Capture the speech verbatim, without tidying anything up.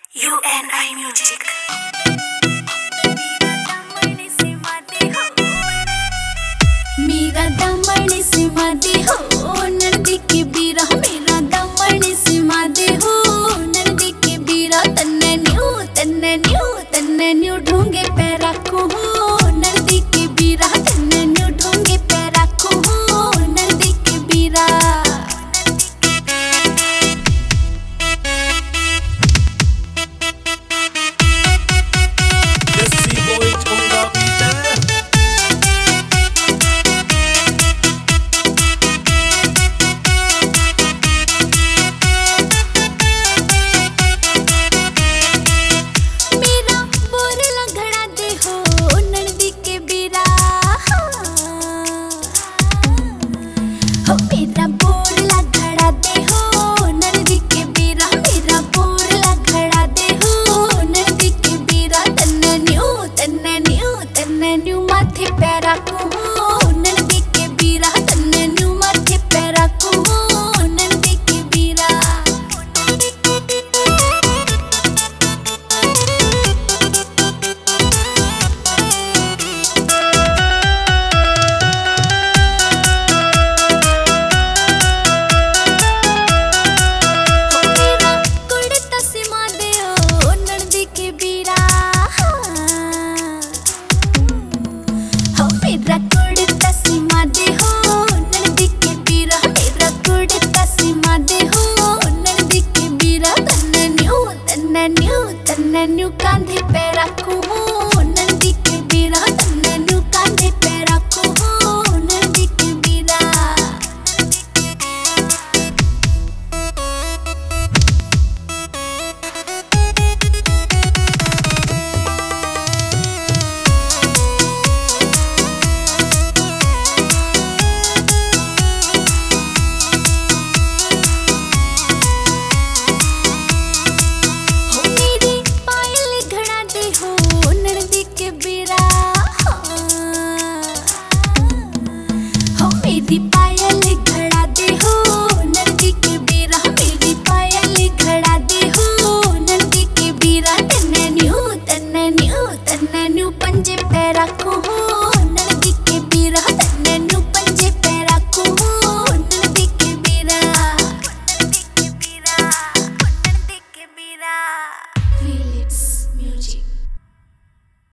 U N I Music. मेरा दामन सिमा दे हो नंदी के बीरा मेरा दामन सिमा दे हो नंदी के बीरा तन्ने न्यू तन्ने न्यू तन्ने न्यू ढूंगे पैरा को हो नंदी के बीरा तन्ने न्यू ढूंगे पैरा को हो नंदी के बीरा मेरा बोरला घड़ा दे हो नंदी के बीरा मेरा बोरला घड़ा दे हो नंदी के बीरा तन्ने न्यू तन्ने न्यू तन्ने न्यू माथे पैरा को हो नंदी के बीरा तन्ने न्यू माथे पैरा को हो नंदी के बीरा मेरा कुड़ता सीमा दे हो नंदी के बीरा मेरा कुड़ता सीमा दे हो नंदी के बीरा तन्ने न्यू तन्ने न्यू तन्ने न्यू कांधे पैरा को हो